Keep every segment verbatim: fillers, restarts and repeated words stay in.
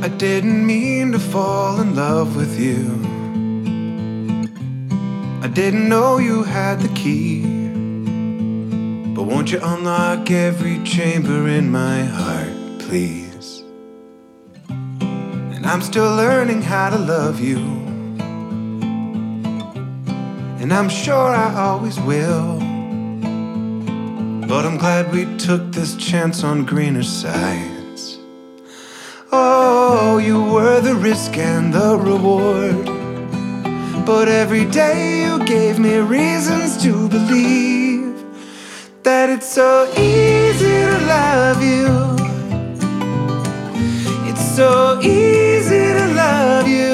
I didn't mean to fall in love with you. I didn't know you had the key. But won't you unlock every chamber in my heart, please? And I'm still learning how to love you, and I'm sure I always will. But I'm glad we took this chance on greener sides. Oh, you were the risk and the reward, but every day you gave me reasons to believe that it's so easy to love you. It's so easy to love you.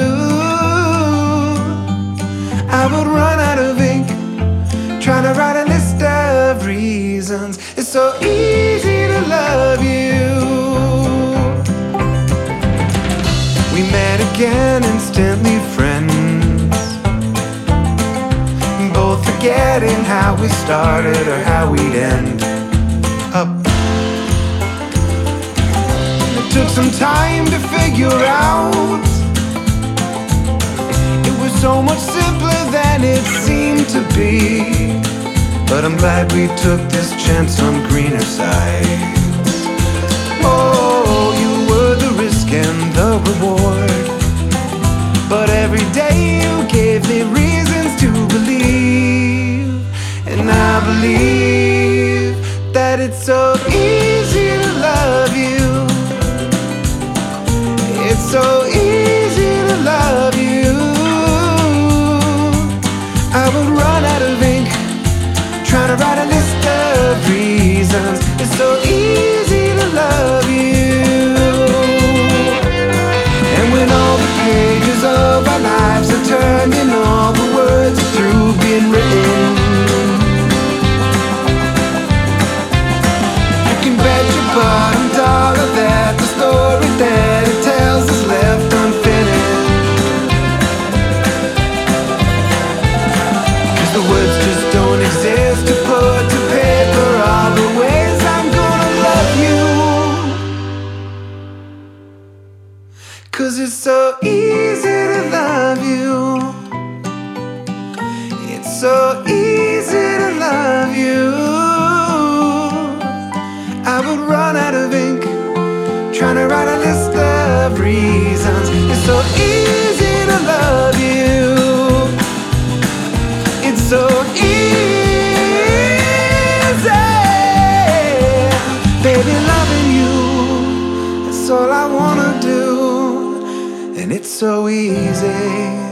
I would run out of ink trying to write a list of reasons. It's so easy to love you. We met again, instantly friends, both forgetting how we started or how we'd end up. It took some time to figure out it was so much simpler than it seemed to be. But I'm glad we took this chance on greener sides. Oh, you were the risk and the reward, but every day you gave me reasons to believe. And I believe that it's so easy to love you. It's so easy to love you. I would run out of ink trying to write a list of reasons. It's so easy to love you. And when all the pages of our lives are turned and all the words are through being written, you can bet your bottom dollar that the story that it tells is left unfinished. 'Cause the words just don't exist to put to paper all the ways I'm gonna love you. 'Cause it's so easy to love you. It's so easy to love you. I would run out of ink trying to write a list of reasons. It's so easy to love you. It's so easy, baby, loving you. That's all I wanna do, and it's so easy.